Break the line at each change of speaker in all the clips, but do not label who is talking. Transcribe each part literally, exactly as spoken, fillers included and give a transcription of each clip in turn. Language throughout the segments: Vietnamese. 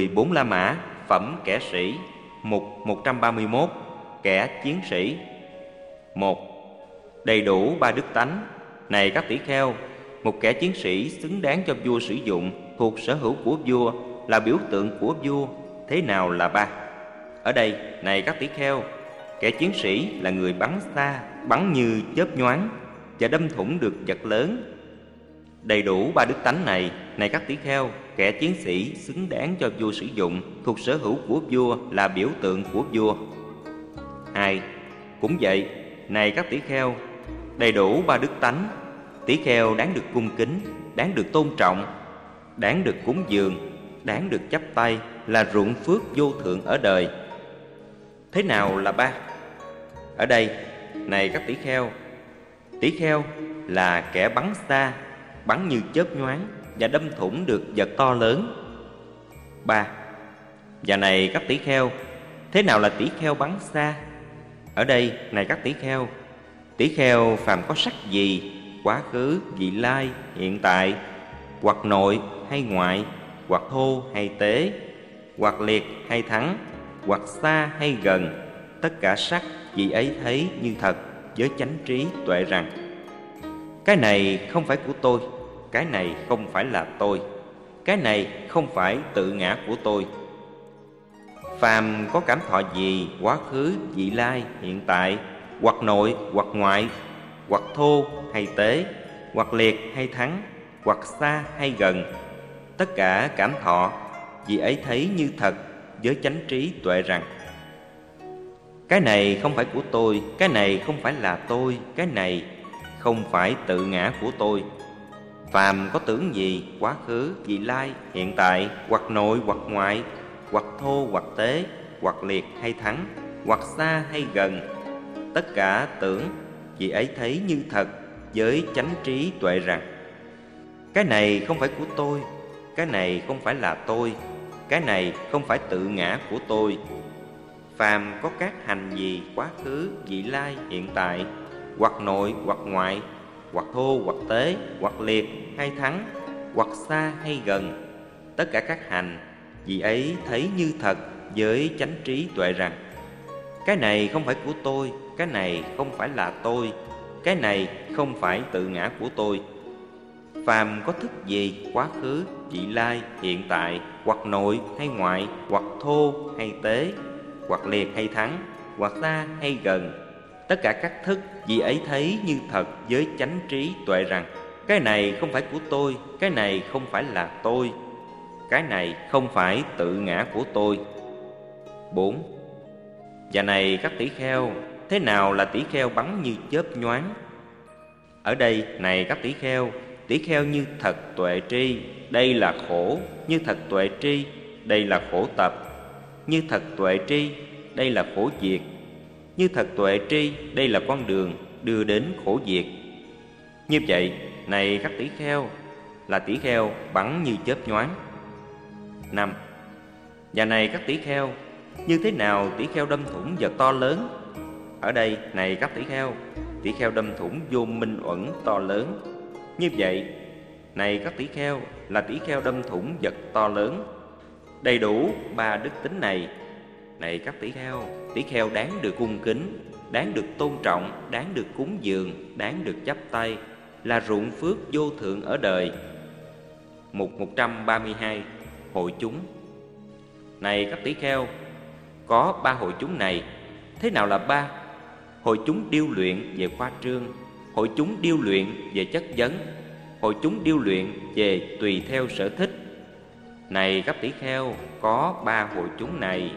bốn La Mã, phẩm kẻ sĩ. Mục một trăm ba mươi mốt, kẻ chiến sĩ. Một. Đầy đủ ba đức tánh. Này các tỷ kheo, một kẻ chiến sĩ xứng đáng cho vua sử dụng, thuộc sở hữu của vua, là biểu tượng của vua. Thế nào là ba? Ở đây, này các tỷ kheo, kẻ chiến sĩ là người bắn xa, bắn như chớp nhoáng và đâm thủng được vật lớn. Đầy đủ ba đức tánh này, này các tỷ kheo, kẻ chiến sĩ xứng đáng cho vua sử dụng, thuộc sở hữu của vua, là biểu tượng của vua. Hai. Cũng vậy, này các tỷ kheo, đầy đủ ba đức tánh, tỷ kheo đáng được cung kính, đáng được tôn trọng, đáng được cúng dường, đáng được chắp tay, là ruộng phước vô thượng ở đời. Thế nào là ba? Ở đây, này các tỷ kheo, tỷ kheo là kẻ bắn xa, bắn như chớp nhoáng và đâm thủng được vật to lớn. Ba. Và này các tỷ kheo, thế nào là tỷ kheo bắn xa? Ở đây, này các tỷ kheo, tỷ kheo phàm có sắc gì, quá khứ, vị lai, hiện tại, hoặc nội hay ngoại, hoặc thô hay tế, hoặc liệt hay thắng, hoặc xa hay gần, tất cả sắc vị ấy thấy như thật, với chánh trí tuệ rằng cái này không phải của tôi, cái này không phải là tôi, cái này không phải tự ngã của tôi. Phàm có cảm thọ gì, quá khứ, vị lai, hiện tại, hoặc nội hoặc ngoại, hoặc thô hay tế, hoặc liệt hay thắng, hoặc xa hay gần, tất cả cảm thọ vị ấy thấy như thật, với chánh trí tuệ rằng cái này không phải của tôi, cái này không phải là tôi, cái này không phải tự ngã của tôi. Phàm có tưởng gì, quá khứ, vị lai, hiện tại, hoặc nội hoặc ngoại, hoặc thô hoặc tế, hoặc liệt hay thắng, hoặc xa hay gần, tất cả tưởng vị ấy thấy như thật, với chánh trí tuệ rằng cái này không phải của tôi, cái này không phải là tôi, cái này không phải tự ngã của tôi. Phàm có các hành gì, quá khứ, vị lai, hiện tại, hoặc nội hoặc ngoại, hoặc thô hoặc tế, hoặc liệt hay thắng, hoặc xa hay gần, tất cả các hành vị ấy thấy như thật, với chánh trí tuệ rằng cái này không phải của tôi, cái này không phải là tôi, cái này không phải tự ngã của tôi. Phàm có thức gì, quá khứ, vị lai, hiện tại, hoặc nội hay ngoại, hoặc thô hay tế, hoặc liệt hay thắng, hoặc xa hay gần, tất cả các thức vị ấy thấy như thật, với chánh trí tuệ rằng cái này không phải của tôi, cái này không phải là tôi, cái này không phải tự ngã của tôi. Bốn. Và này các tỷ kheo, thế nào là tỷ kheo bắn như chớp nhoáng? Ở đây, này các tỷ kheo, tỷ kheo như thật tuệ tri, đây là khổ, như thật tuệ tri, đây là khổ tập, như thật tuệ tri, đây là khổ diệt, như thật tuệ tri, đây là con đường đưa đến khổ diệt. Như vậy, này các tỷ kheo, là tỷ kheo bắn như chớp nhoáng. Năm. Và này các tỷ kheo, như thế nào tỷ kheo đâm thủng vật to lớn? Ở đây, này các tỷ kheo, tỷ kheo đâm thủng vô minh uẩn to lớn. Như vậy, này các tỷ kheo, là tỷ kheo đâm thủng vật to lớn. Đầy đủ ba đức tính này, này các tỷ kheo, tỷ kheo đáng được cung kính, đáng được tôn trọng, đáng được cúng dường, đáng được chắp tay, là ruộng phước vô thượng ở đời. Mục một trăm ba mươi hai, hội chúng. Này các tỷ kheo, có ba hội chúng này. Thế nào là ba? Hội chúng điêu luyện về khoa trương, hội chúng điêu luyện về chất vấn, hội chúng điêu luyện về tùy theo sở thích. Này các tỷ kheo, có ba hội chúng này.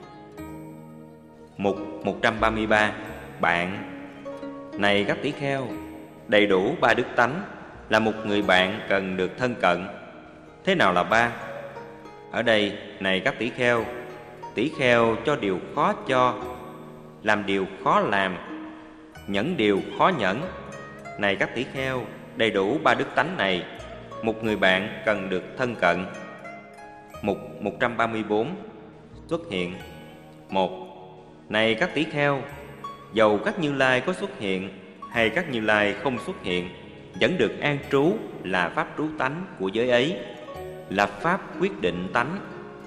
Mục một trăm ba mươi ba, bạn. Này các tỷ kheo, đầy đủ ba đức tánh, là một người bạn cần được thân cận. Thế nào là ba? Ở đây, này các tỷ kheo, tỷ kheo cho điều khó cho, làm điều khó làm, nhẫn điều khó nhẫn. Này các tỷ kheo, đầy đủ ba đức tánh này, một người bạn cần được thân cận. Mục một trăm ba mươi bốn, xuất hiện. Một. Này các tỷ kheo, dầu các Như Lai có xuất hiện hay các Như Lai không xuất hiện, vẫn được an trú là pháp trú tánh của giới ấy, là pháp quyết định tánh,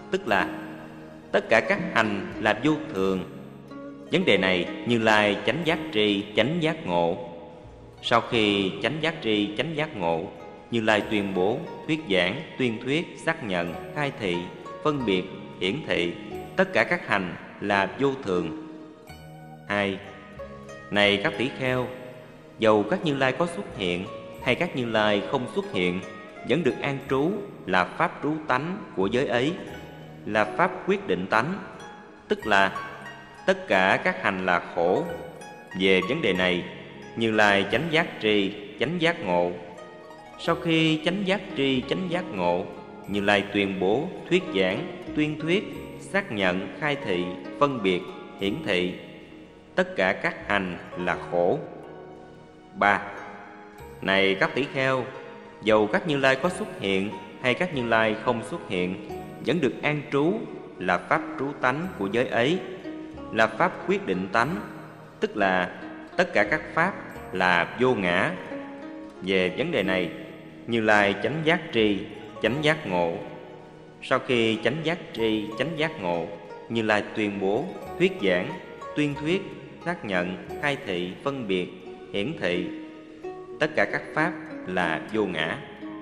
tức là tất cả các hành là vô thường. Vấn đề này Như Lai chánh giác tri, chánh giác ngộ. Sau khi chánh giác tri, chánh giác ngộ, Như Lai tuyên bố, thuyết giảng, tuyên thuyết, xác nhận, khai thị, phân biệt, hiển thị tất cả các hành là vô thường. Hai. Này các tỷ kheo, dầu các Như Lai có xuất hiện hay các Như Lai không xuất hiện, vẫn được an trú là pháp trú tánh của giới ấy, là pháp quyết định tánh, tức là tất cả các hành là khổ. Về vấn đề này, Như Lai chánh giác tri, chánh giác ngộ. Sau khi chánh giác tri, chánh giác ngộ, Như Lai tuyên bố, thuyết giảng, tuyên thuyết, xác nhận, khai thị, phân biệt, hiển thị tất cả các hành là khổ. Ba. Này các tỷ kheo, dầu các Như Lai có xuất hiện hay các Như Lai không xuất hiện, vẫn được an trú là pháp trú tánh của giới ấy, là pháp quyết định tánh, tức là tất cả các pháp là vô ngã. Về vấn đề này, Như Lai chánh giác tri, chánh giác ngộ. Sau khi chánh giác tri, chánh giác ngộ, Như Lai tuyên bố, thuyết giảng, tuyên thuyết, xác nhận, khai thị, phân biệt, hiển thị tất cả các pháp là vô ngã.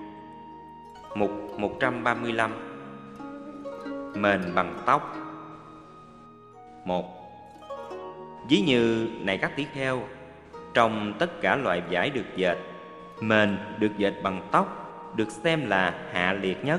Mục một trăm ba mươi lăm. Mền bằng tóc. Một. Ví như này các tỷ kheo, trong tất cả loại vải được dệt, mền được dệt bằng tóc được xem là hạ liệt nhất.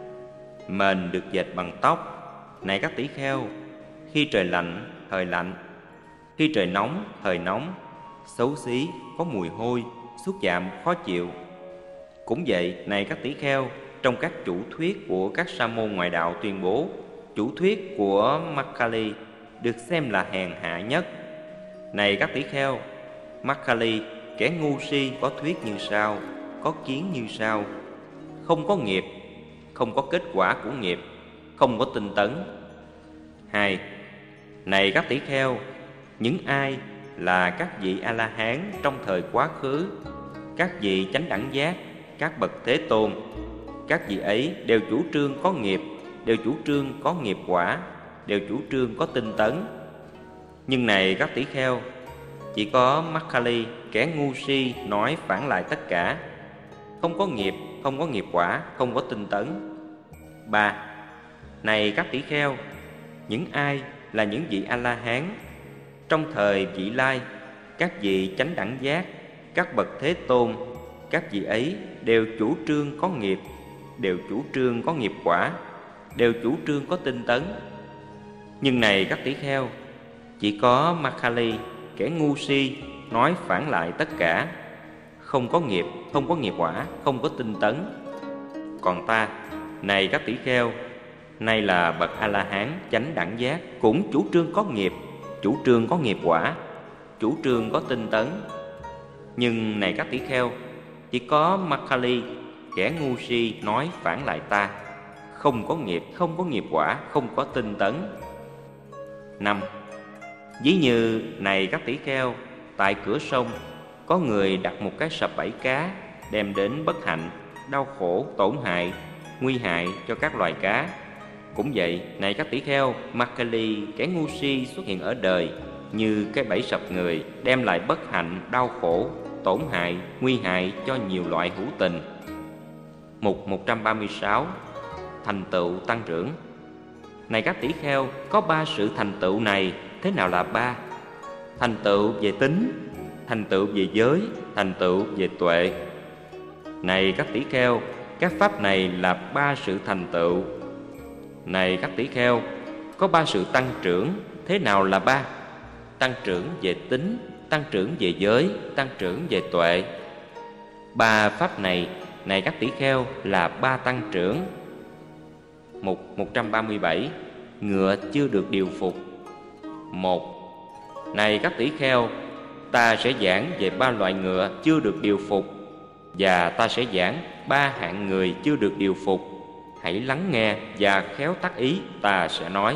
Mền được dệt bằng tóc, này các tỷ kheo, khi trời lạnh, thời lạnh, khi trời nóng, thời nóng, xấu xí, có mùi hôi, xúc chạm khó chịu. Cũng vậy, này các tỷ kheo, trong các chủ thuyết của các sa môn ngoại đạo tuyên bố, chủ thuyết của Makkhali được xem là hèn hạ nhất. Này các tỷ kheo, Makkhali, kẻ ngu si, có thuyết như sau, có kiến như sau: không có nghiệp, không có kết quả của nghiệp, không có tinh tấn. Hai. Này các tỷ kheo, những ai là các vị A-la-hán trong thời quá khứ, các vị chánh đẳng giác, các bậc Thế Tôn, các vị ấy đều chủ trương có nghiệp, đều chủ trương có nghiệp quả, đều chủ trương có tinh tấn. Nhưng này các tỷ kheo, chỉ có Makkhali, kẻ ngu si, nói phản lại tất cả, không có nghiệp, không có nghiệp quả, không có tinh tấn. Ba. Này các tỷ kheo, những ai là những vị A-la-hán trong thời vị lai, các vị chánh đẳng giác, các bậc Thế Tôn, các vị ấy đều chủ trương có nghiệp, đều chủ trương có nghiệp quả, đều chủ trương có tinh tấn. Nhưng này các tỷ kheo, chỉ có Makkhali, kẻ ngu si, nói phản lại tất cả, không có nghiệp, không có nghiệp quả, không có tinh tấn. Còn ta, này các tỷ kheo, nay là bậc A-la-hán chánh đẳng giác, cũng chủ trương có nghiệp, chủ trương có nghiệp quả, chủ trương có tinh tấn. Nhưng này các tỷ kheo, chỉ có Makkhali, kẻ ngu si, nói phản lại ta, không có nghiệp, không có nghiệp quả, không có tinh tấn. Năm. Ví như này các tỷ kheo, tại cửa sông có người đặt một cái sập bẫy cá, đem đến bất hạnh, đau khổ, tổn hại, nguy hại cho các loài cá. Cũng vậy, này các tỷ kheo, Makkhali, kẻ ngu si xuất hiện ở đời như cái bẫy sập người, đem lại bất hạnh, đau khổ, tổn hại, nguy hại cho nhiều loại hữu tình. Mục một trăm ba mươi sáu. Thành tựu tăng trưởng. Này các tỷ kheo, có ba sự thành tựu này. Thế nào là ba? Thành tựu về tính, thành tựu về giới, thành tựu về tuệ. Này các tỷ kheo, các pháp này là ba sự thành tựu. Này các tỷ kheo, có ba sự tăng trưởng. Thế nào là ba? Tăng trưởng về tính, tăng trưởng về giới, tăng trưởng về tuệ. Ba pháp này, này các tỷ kheo, là ba tăng trưởng. Mục một trăm ba mươi bảy. Ngựa chưa được điều phục. Một. Này các tỷ kheo, ta sẽ giảng về ba loại ngựa chưa được điều phục, và ta sẽ giảng ba hạng người chưa được điều phục. Hãy lắng nghe và khéo tác ý ta sẽ nói.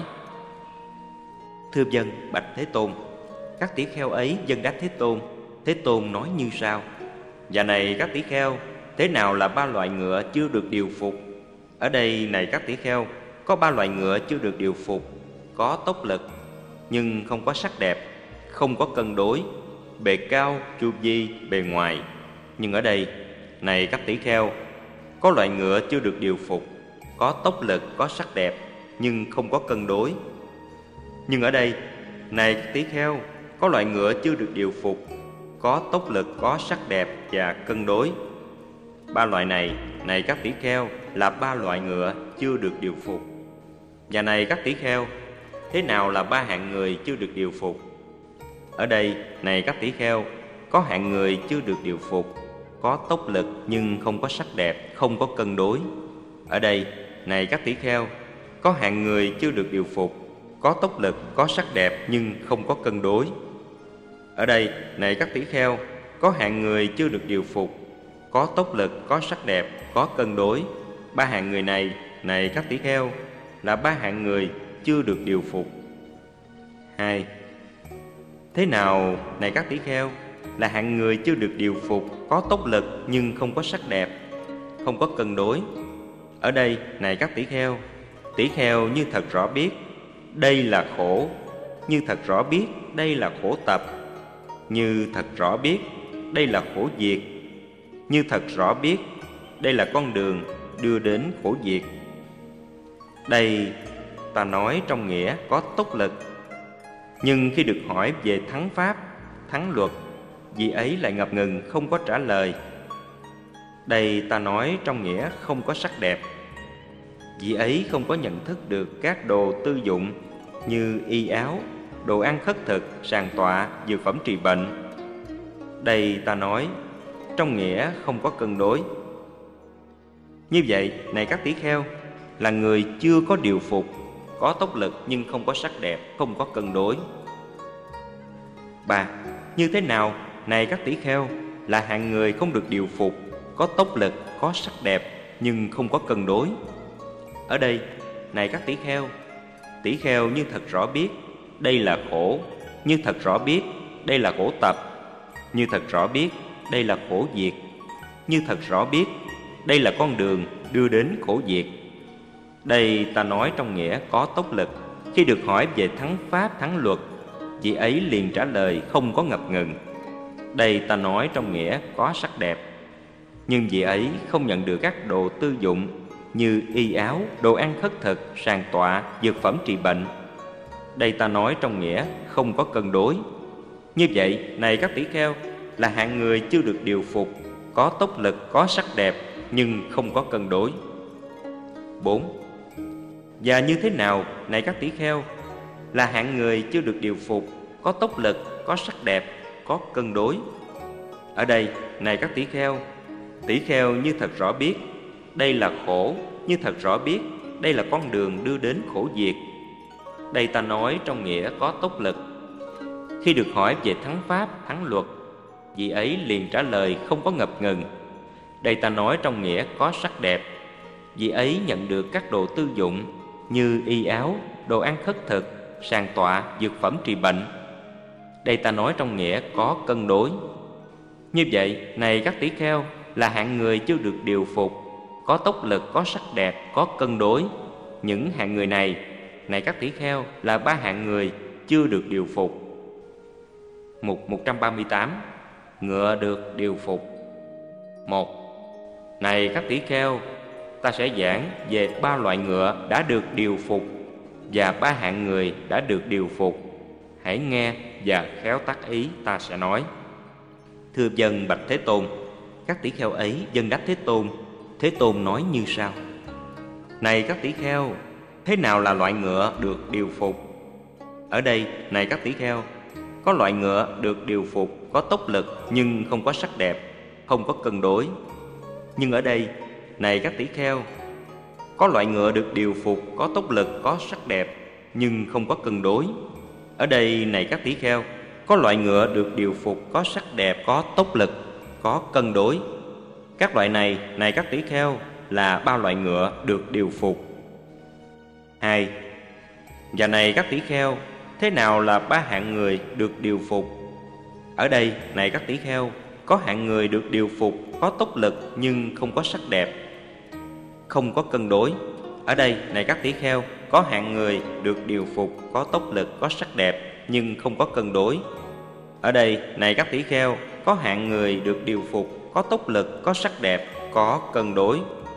Thưa vâng, bạch Thế Tôn. Các tỷ kheo ấy vâng đáp Thế Tôn. Thế Tôn nói như sau: Và này các tỷ kheo, thế nào là ba loại ngựa chưa được điều phục? Ở đây này các tỷ kheo, có ba loại ngựa chưa được điều phục, có tốc lực nhưng không có sắc đẹp, không có cân đối, bề cao, chu vi, bề ngoài. Nhưng ở đây, này các tỷ kheo, có loại ngựa chưa được điều phục, có tốc lực, có sắc đẹp nhưng không có cân đối. Nhưng ở đây, này các tỷ kheo, có loại ngựa chưa được điều phục, có tốc lực, có sắc đẹp và cân đối. Ba loại này, này các tỷ kheo, là ba loại ngựa chưa được điều phục. Và này các tỷ kheo, thế nào là ba hạng người chưa được điều phục? Ở đây, này các tỷ kheo, có hạng người chưa được điều phục, có tốc lực nhưng không có sắc đẹp, không có cân đối. Ở đây, này các tỷ kheo, có hạng người chưa được điều phục, có tốc lực, có sắc đẹp nhưng không có cân đối. Ở đây, này các tỷ kheo, có hạng người chưa được điều phục, có tốc lực, có sắc đẹp, có cân đối. Ba hạng người này, này các tỷ kheo, là ba hạng người chưa được điều phục. Hai. Thế nào, này các tỷ kheo, là hạng người chưa được điều phục, có tốc lực nhưng không có sắc đẹp, không có cân đối? Ở đây, này các tỷ kheo, tỷ kheo như thật rõ biết đây là khổ, như thật rõ biết đây là khổ tập, như thật rõ biết đây là khổ diệt, như thật rõ biết đây là con đường đưa đến khổ diệt. Đây ta nói trong nghĩa có tốc lực, nhưng khi được hỏi về thắng pháp, thắng luật, vị ấy lại ngập ngừng không có trả lời. Đây ta nói trong nghĩa không có sắc đẹp, vị ấy không có nhận thức được các đồ tư dụng như y áo, đồ ăn khất thực, sàng tọa, dược phẩm trị bệnh. Đây ta nói trong nghĩa không có cân đối. Như vậy, này các tỷ kheo, là người chưa có điều phục, có tốc lực nhưng không có sắc đẹp, không có cân đối. Ba. Như thế nào, này các tỷ kheo, là hạng người không được điều phục, có tốc lực, có sắc đẹp nhưng không có cân đối? Ở đây, này các tỷ kheo, tỷ kheo như thật rõ biết đây là khổ, như thật rõ biết đây là khổ tập, như thật rõ biết đây là khổ diệt, như thật rõ biết đây là con đường đưa đến khổ diệt. Đây ta nói trong nghĩa có tốc lực. Khi được hỏi về thắng pháp, thắng luật, vị ấy liền trả lời không có ngập ngừng. Đây ta nói trong nghĩa có sắc đẹp, nhưng vị ấy không nhận được các đồ tư dụng như y áo, đồ ăn khất thực, sàng tọa, dược phẩm trị bệnh. Đây ta nói trong nghĩa không có cân đối. Như vậy, này các tỷ kheo, là hạng người chưa được điều phục, có tốc lực, có sắc đẹp nhưng không có cân đối. Bốn. Và như thế nào, này các tỷ kheo, là hạng người chưa được điều phục, có tốc lực, có sắc đẹp, có cân đối? Ở đây, này các tỷ kheo, tỷ kheo như thật rõ biết đây là khổ, như thật rõ biết đây là con đường đưa đến khổ diệt. Đây ta nói trong nghĩa có tốc lực. Khi được hỏi về thắng pháp, thắng luật, vị ấy liền trả lời không có ngập ngừng. Đây ta nói trong nghĩa có sắc đẹp, vị ấy nhận được các đồ tư dụng như y áo, đồ ăn khất thực, sàng tọa, dược phẩm trị bệnh. Đây ta nói trong nghĩa có cân đối. Như vậy, này các tỷ kheo, là hạng người chưa được điều phục, có tốc lực, có sắc đẹp, có cân đối. Những hạng người này, này các tỷ kheo, là ba hạng người chưa được điều phục. Mục một trăm ba mươi tám. Ngựa được điều phục. Một. Này các tỷ kheo, ta sẽ giảng về ba loại ngựa đã được điều phục và ba hạng người đã được điều phục. Hãy nghe và khéo tác ý ta sẽ nói. Thưa dân bạch Thế Tôn. Các tỷ kheo ấy dân đáp Thế Tôn. Thế Tôn nói như sau: Này các tỷ kheo, thế nào là loại ngựa được điều phục? Ở đây, này các tỷ kheo, có loại ngựa được điều phục, có tốc lực nhưng không có sắc đẹp, không có cân đối. Nhưng ở đây, này các tỷ kheo, có loại ngựa được điều phục, có tốc lực, có sắc đẹp nhưng không có cân đối. Ở đây, này các tỷ kheo, có loại ngựa được điều phục, có sắc đẹp, có tốc lực, có cân đối. Các loại này, này các tỷ kheo, là ba loại ngựa được điều phục. Hai. Và này các tỷ kheo, thế nào là ba hạng người được điều phục? Ở đây, này các tỷ kheo, có hạng người được điều phục, có tốc lực nhưng không có sắc đẹp, không có cân đối. Ở đây, này các tỷ kheo, có hạng người được điều phục, có tốc lực, có sắc đẹp, nhưng không có cân đối. Ở đây, này các tỷ kheo, có hạng người được điều phục, có tốc lực, có sắc đẹp, có cân đối.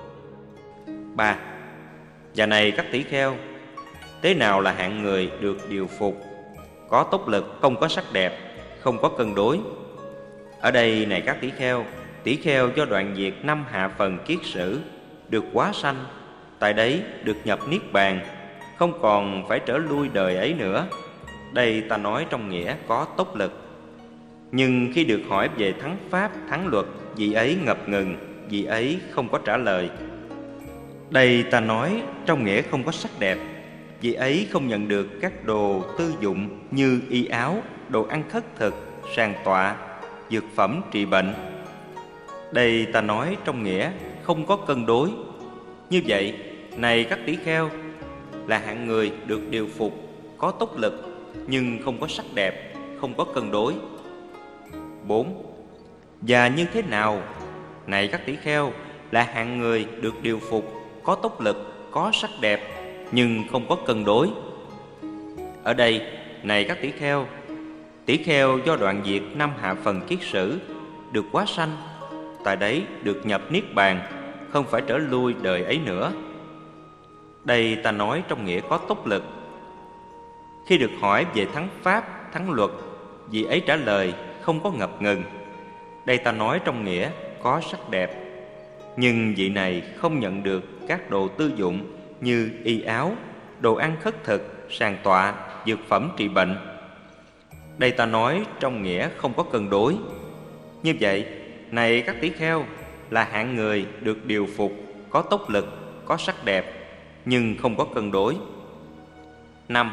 Ba. Và này các tỷ kheo, thế nào là hạng người được điều phục, có tốc lực, không có sắc đẹp, không có cân đối? Ở đây, này các tỷ kheo, tỷ kheo do đoạn diệt năm hạ phần kiết sử, được hóa sanh, tại đấy được nhập niết bàn, không còn phải trở lui đời ấy nữa. Đây ta nói trong nghĩa có tốc lực. Nhưng khi được hỏi về thắng pháp, thắng luật, vị ấy ngập ngừng, vị ấy không có trả lời. Đây ta nói trong nghĩa không có sắc đẹp, vị ấy không nhận được các đồ tư dụng như y áo, đồ ăn khất thực, sàng tọa, dược phẩm trị bệnh. Đây ta nói trong nghĩa không có cân đối. Như vậy, này các tỷ kheo, là hạng người được điều phục, có tốc lực, nhưng không có sắc đẹp, không có cân đối. Bốn. Và như thế nào, này các tỷ kheo, là hạng người được điều phục, có tốc lực, có sắc đẹp, nhưng không có cân đối? Ở đây, này các tỷ kheo, tỷ kheo do đoạn diệt năm hạ phần kiết sử, được hóa sanh, tại đấy được nhập niết bàn, không phải trở lui đời ấy nữa. Đây ta nói trong nghĩa có tốc lực. Khi được hỏi về thắng pháp, thắng luật, vị ấy trả lời không có ngập ngừng. Đây ta nói trong nghĩa có sắc đẹp. Nhưng vị này không nhận được các đồ tư dụng như y áo, đồ ăn khất thực, sàng tọa, dược phẩm trị bệnh. Đây ta nói trong nghĩa không có cân đối. Như vậy, này các tỷ kheo, là hạng người được điều phục, có tốc lực, có sắc đẹp, nhưng không có cân đối. Năm.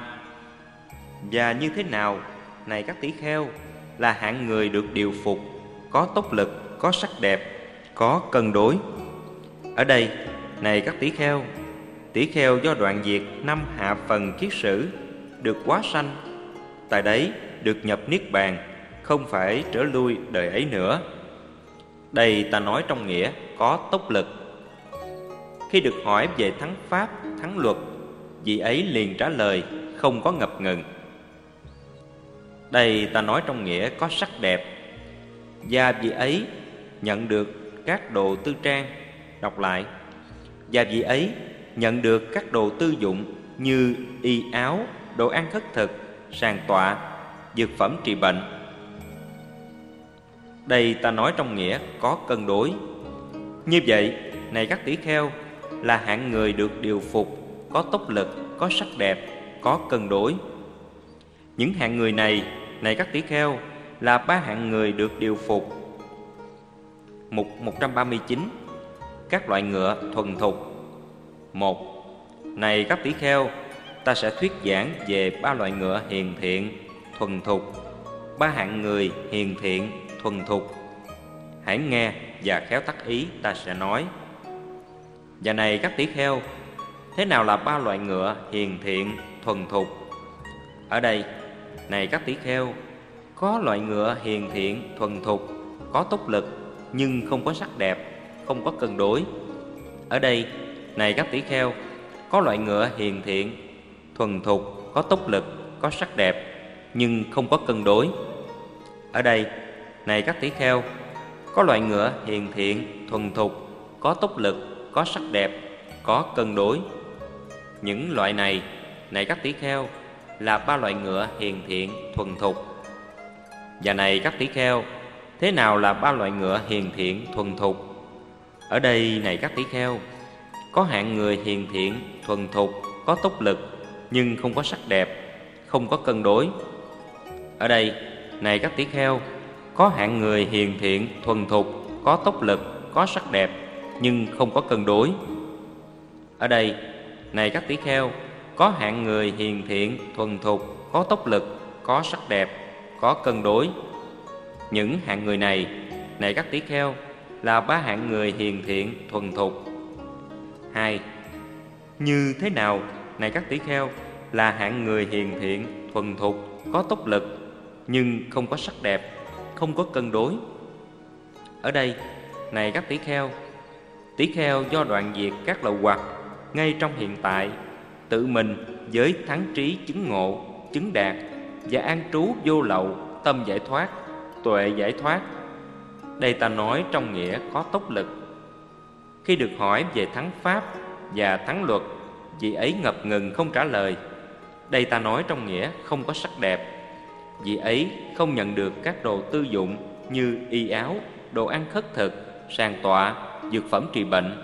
Và như thế nào, này các tỷ kheo, là hạng người được điều phục, có tốc lực, có sắc đẹp, có cân đối? Ở đây, này các tỷ kheo, tỷ kheo do đoạn diệt năm hạ phần kiết sử, được hóa sanh, tại đấy được nhập niết bàn, không phải trở lui đời ấy nữa. Đây ta nói trong nghĩa có tốc lực. Khi được hỏi về thắng pháp, thắng luật, vị ấy liền trả lời không có ngập ngừng. Đây ta nói trong nghĩa có sắc đẹp. Và vị ấy nhận được các đồ tư trang. Đọc lại. Và vị ấy nhận được các đồ tư dụng như y áo, đồ ăn khất thực, sàng tọa, dược phẩm trị bệnh. Đây ta nói trong nghĩa có cân đối. Như vậy, này các tỷ kheo, là hạng người được điều phục, có tốc lực, có sắc đẹp, có cân đối. Những hạng người này, này các tỷ kheo, là ba hạng người được điều phục. Mục một trăm ba mươi chín. Các loại ngựa thuần thục. Một. Này các tỷ kheo, ta sẽ thuyết giảng về ba loại ngựa hiền thiện, thuần thục, ba hạng người hiền thiện, thuần thục. Hãy nghe và khéo tác ý ta sẽ nói. Và này các tỷ kheo, thế nào là ba loại ngựa hiền thiện, thuần thục? Ở đây, này các tỷ kheo, có loại ngựa hiền thiện, thuần thục, có tốc lực, nhưng không có sắc đẹp, không có cân đối. Ở đây, này các tỷ kheo, có loại ngựa hiền thiện, thuần thục, có tốc lực, có sắc đẹp, nhưng không có cân đối. Ở đây, này các tỷ kheo, có loại ngựa hiền thiện, thuần thục, có tốc lực, có sắc đẹp, có cân đối. Những loại này, này các tỷ kheo, là ba loại ngựa hiền thiện, thuần thục. Và này các tỷ kheo, thế nào là ba loại ngựa hiền thiện, thuần thục? Ở đây, này các tỷ kheo, có hạng người hiền thiện, thuần thục, có tốc lực, nhưng không có sắc đẹp, không có cân đối. Ở đây, này các tỷ kheo, có hạng người hiền thiện, thuần thục, có tốc lực, có sắc đẹp, nhưng không có cân đối. Ở đây, này các tỷ kheo, có hạng người hiền thiện, thuần thục, có tốc lực, có sắc đẹp, có cân đối. Những hạng người này, này các tỷ kheo, là ba hạng người hiền thiện, thuần thục. Hai. Như thế nào, này các tỷ kheo, là hạng người hiền thiện, thuần thục, có tốc lực, nhưng không có sắc đẹp, không có cân đối? Ở đây, này các tỷ kheo, tỷ kheo do đoạn diệt các lậu hoặc, ngay trong hiện tại, tự mình với thắng trí chứng ngộ, chứng đạt và an trú vô lậu, tâm giải thoát, tuệ giải thoát. Đây ta nói trong nghĩa có tốc lực. Khi được hỏi về thắng pháp và thắng luật, vị ấy ngập ngừng không trả lời. Đây ta nói trong nghĩa không có sắc đẹp. Vị ấy không nhận được các đồ tư dụng như y áo, đồ ăn khất thực, sàng tọa, dược phẩm trị bệnh.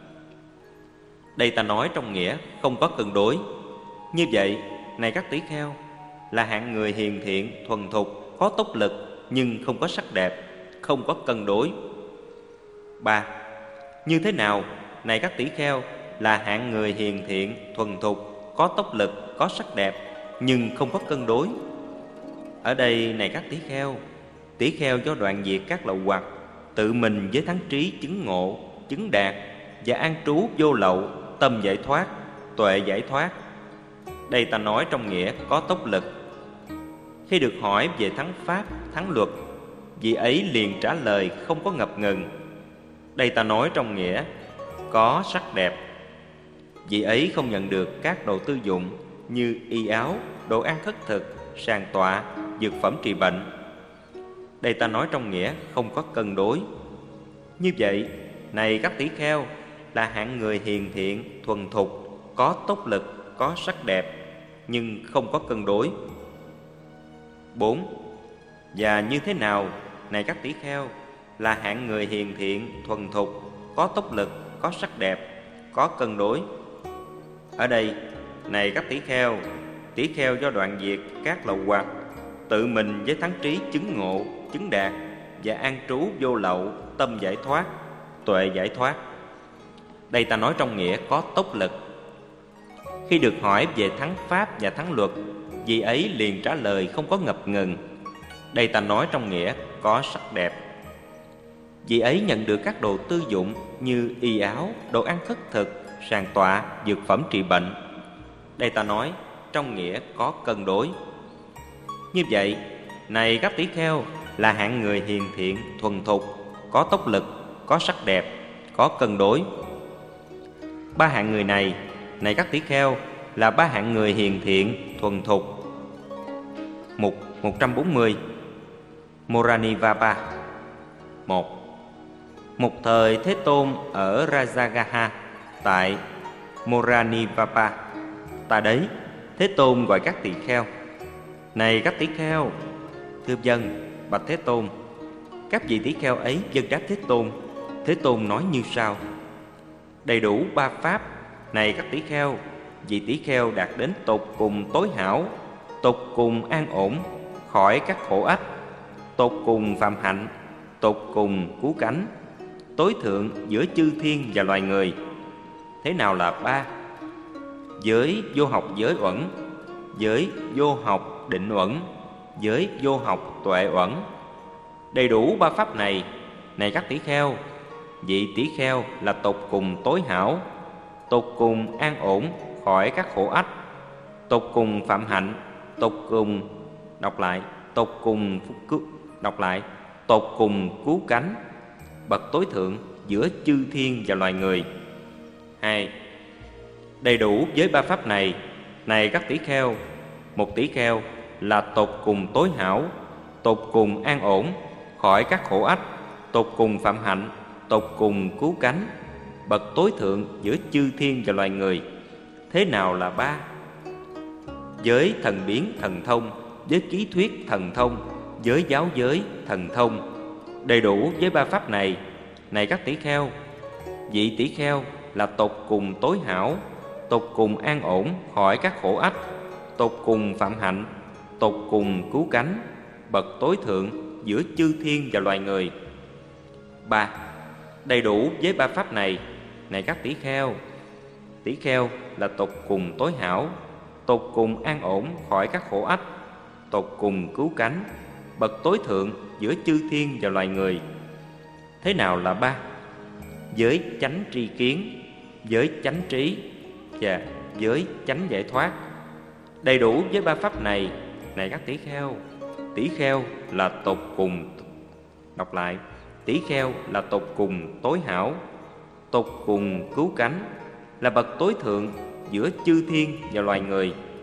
Đây ta nói trong nghĩa không có cân đối. Như vậy, này các tỷ kheo, là hạng người hiền thiện, thuần thục, có tốc lực nhưng không có sắc đẹp, không có cân đối. Ba. Như thế nào, này các tỷ kheo, là hạng người hiền thiện, thuần thục, có tốc lực, có sắc đẹp nhưng không có cân đối? Ở đây, này các tỷ kheo, tỷ kheo do đoạn diệt các lậu hoặc, tự mình với thắng trí chứng ngộ, chứng đạt và an trú vô lậu, tâm giải thoát, tuệ giải thoát. Đây ta nói trong nghĩa có tốc lực. Khi được hỏi về thắng pháp, thắng luật, vị ấy liền trả lời không có ngập ngừng. Đây ta nói trong nghĩa có sắc đẹp. Vị ấy không nhận được các đồ tư dụng như y áo, đồ ăn khất thực, sàng tọa, dược phẩm trị bệnh. Đây ta nói trong nghĩa không có cân đối. Như vậy, này các tỷ kheo, là hạng người hiền thiện, thuần thục, có tốc lực, có sắc đẹp nhưng không có cân đối. Bốn. Và như thế nào, này các tỷ kheo, là hạng người hiền thiện, thuần thục, có tốc lực, có sắc đẹp, có cân đối? Ở đây, này các tỷ kheo, tỷ kheo do đoạn diệt các lậu hoặc, tự mình với thắng trí chứng ngộ, chứng đạt và an trú vô lậu, tâm giải thoát, tuệ giải thoát. Đây ta nói trong nghĩa có tốc lực. Khi được hỏi về thắng pháp và thắng luật, vị ấy liền trả lời không có ngập ngừng. Đây ta nói trong nghĩa có sắc đẹp. Vị ấy nhận được các đồ tư dụng như y áo, đồ ăn khất thực, sàng tọa, dược phẩm trị bệnh. Đây ta nói trong nghĩa có cân đối. Như vậy, này các tỷ kheo, là hạng người hiền thiện, thuần thục, có tốc lực, có sắc đẹp, có cân đối. Ba hạng người này, này các tỷ kheo, là ba hạng người hiền thiện, thuần thục. Mục một trăm bốn mươi. Moranivapa. Một. Một thời Thế Tôn ở Rajagaha tại Moranivapa. Tại đấy, Thế Tôn gọi các tỳ kheo: này các tỷ kheo, thưa vâng, bạch Thế Tôn. Các vị tỷ kheo ấy vâng đáp Thế Tôn. Thế Tôn nói như sau: đầy đủ ba pháp, này các tỷ kheo, vị tỷ kheo đạt đến tột cùng tối hảo, tột cùng an ổn, khỏi các khổ ách, tột cùng phạm hạnh, tột cùng cứu cánh, tối thượng giữa chư thiên và loài người. Thế nào là ba? Giới vô học giới uẩn, giới vô học định uẩn, giới vô học tuệ uẩn. Đầy đủ ba pháp này, này các tỷ kheo, vị tỷ kheo là tột cùng tối hảo, tột cùng an ổn, khỏi các khổ ách, tột cùng phạm hạnh, tột cùng đọc lại tột cùng phúc cứu đọc lại tột cùng cứu cánh, bậc tối thượng giữa chư thiên và loài người. Hai. Đầy đủ với ba pháp này, này các tỷ kheo, một tỷ kheo là tột cùng tối hảo, tột cùng an ổn, khỏi các khổ ách, tột cùng phạm hạnh, tột cùng cứu cánh, bậc tối thượng giữa chư thiên và loài người. Thế nào là ba? Giới thần biến thần thông, giới ký thuyết thần thông, giới giáo giới thần thông. Đầy đủ với ba pháp này, này các tỷ kheo, vị tỷ kheo là tột cùng tối hảo, tột cùng an ổn, khỏi các khổ ách, tột cùng phạm hạnh, tột cùng cứu cánh, bậc tối thượng giữa chư thiên và loài người. Ba. Đầy đủ với ba pháp này, này các tỷ kheo, tỷ kheo là tột cùng tối hảo, tột cùng an ổn, khỏi các khổ ách, tột cùng cứu cánh, bậc tối thượng giữa chư thiên và loài người. Thế nào là ba? Giới chánh tri kiến, giới chánh trí và giới chánh giải thoát. Đầy đủ với ba pháp này, này các tỷ kheo, tỷ kheo là tột cùng đọc lại tỷ kheo là tột cùng tối hảo, tột cùng cứu cánh, là bậc tối thượng giữa chư thiên và loài người,